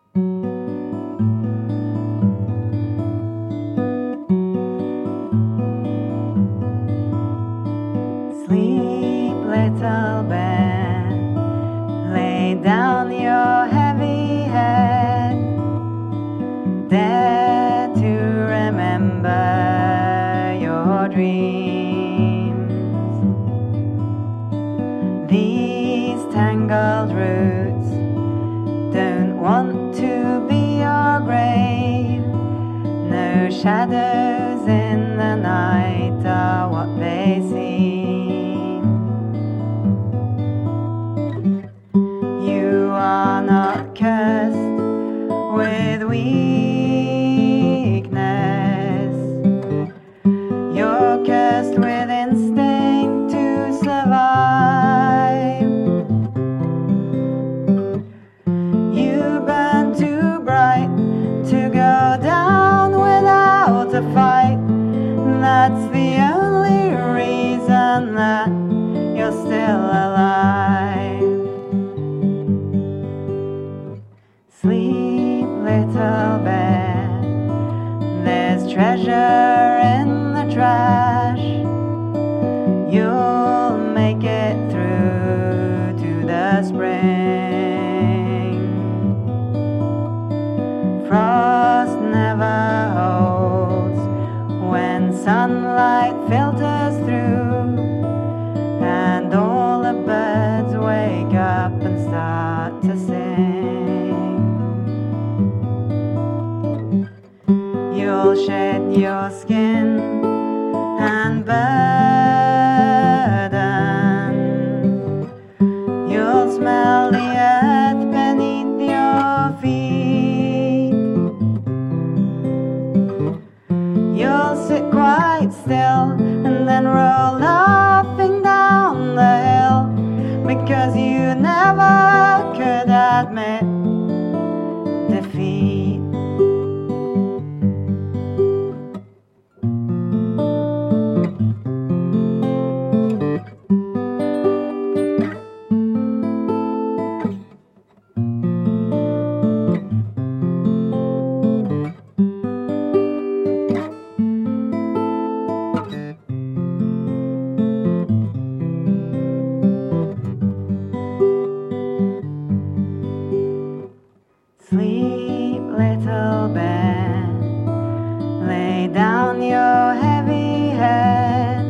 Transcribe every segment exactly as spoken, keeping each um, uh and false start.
Sleep, little bear, lay down your heavy head. Dare to remember your dreams. These tangled roots don't want to be your grave. No shadows in the night are what they seem. You are not cursed with weakness. You're cursed with instinct to survive. You burn too bright to go down without a fight. That's the only reason that you're still alive. Sleep, little bear, there's treasure in the trash. You'll make it through to the spring. Frost never holds when sunlight filters through, and all the birds wake up and start to sing. You'll shed your skin and burden. You'll smell the earth beneath your feet. You'll sit quite still and then roll laughing down the hill, because you never could admit defeat. Sleep, little bear, lay down your heavy head.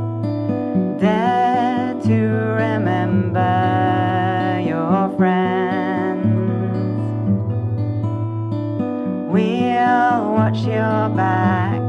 Dare to remember your friends. We'll watch your back